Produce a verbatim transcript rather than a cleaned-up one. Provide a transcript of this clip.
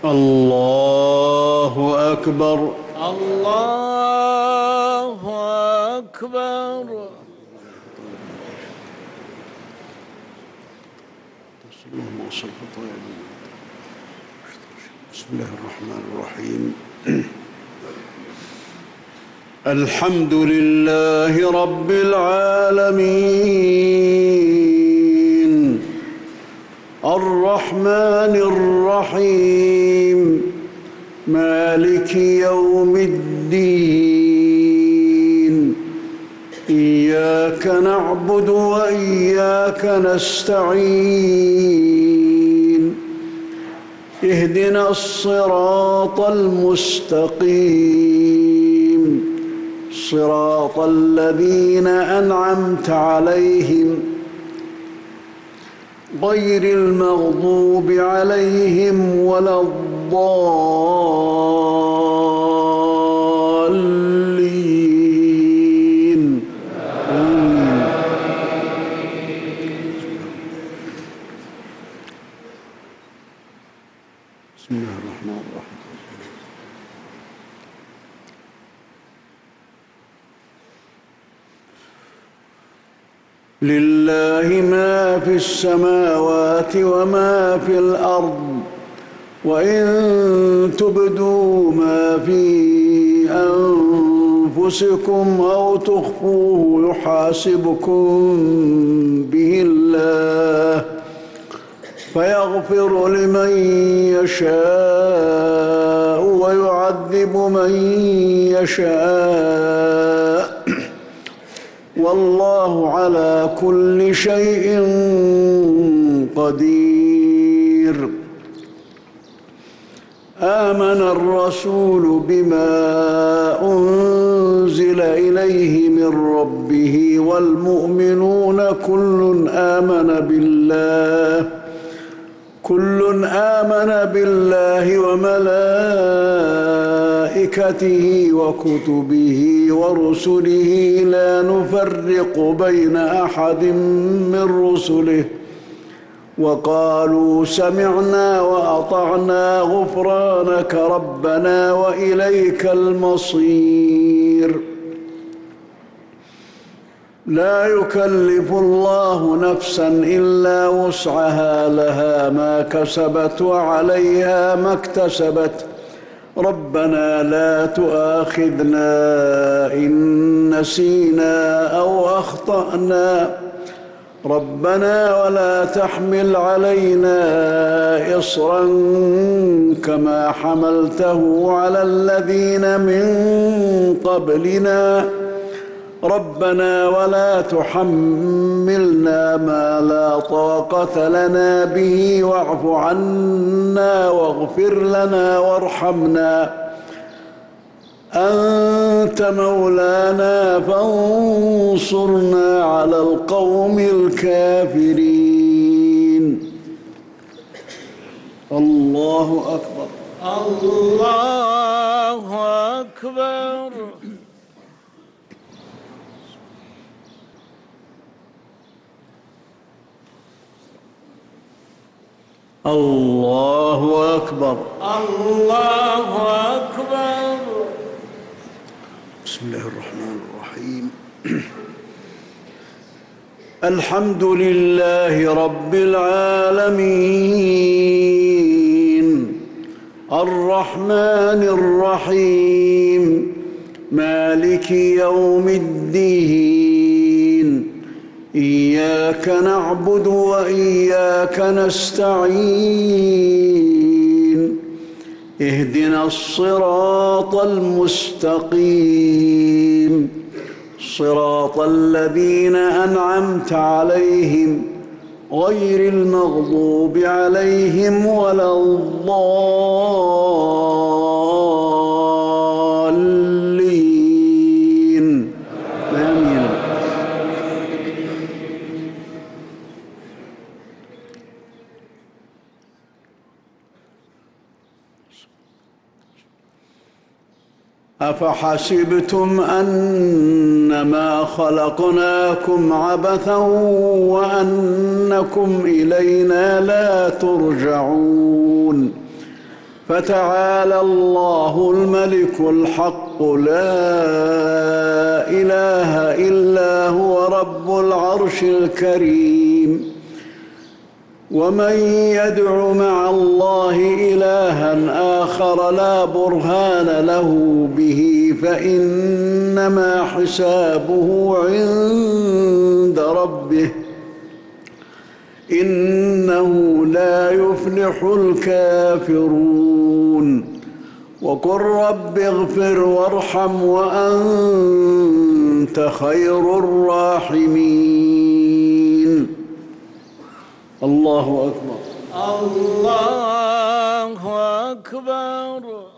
الله أكبر. الله أكبر. اللهم صل وسلم. بسم الله الرحمن الرحيم. الحمد لله رب العالمين الرحمن الرحيم مالك يوم الدين إياك نعبد وإياك نستعين اهدنا الصراط المستقيم صراط الذين أنعمت عليهم غير المغضوب عليهم ولا الضالين آمين. بسم الله الرحمن الرحيم. لله ما في السماوات وما في الأرض وإن تبدوا ما في أنفسكم أو تخفوه يحاسبكم به الله فيغفر لمن يشاء ويعذب من يشاء والله على كل شيء قدير. آمن الرسول بما أنزل إليه من ربه والمؤمنون كل آمن بالله كل آمن بالله وملائكته وكتبه ورسله لا نفرق بين أحد من رسله وقالوا سمعنا وأطعنا غفرانك ربنا وإليك المصير. لا يكلف الله نفسا إلا وسعها لها ما كسبت وعليها ما اكتسبت ربنا لا تؤاخذنا إن نسينا أو أخطأنا ربنا ولا تحمل علينا إصرا كما حملته على الذين من قبلنا ربنا ولا تحملنا ما لا طاقة لنا به واعف عنا واغفر لنا وارحمنا أنت مولانا فانصرنا على القوم الكافرين. الله أكبر. الله أكبر. الله أكبر. الله أكبر. بسم الله الرحمن الرحيم. الحمد لله رب العالمين الرحمن الرحيم مالك يوم الدين إياك نعبد وإياك نستعين اهدنا الصراط المستقيم صراط الذين أنعمت عليهم غير المغضوب عليهم ولا الضالين آمين. أفحسبتم أنما خلقناكم عبثا وأنكم إلينا لا ترجعون فتعالى الله الملك الحق لا إله إلا هو رب العرش الكريم. ومن يدع مع الله إلها آخر لا برهان له به فإنما حسابه عند ربه إنه لا يفلح الكافرون. وقل رب اغفر وارحم وأنت خير الراحمين. الله أكبر. الله أكبر.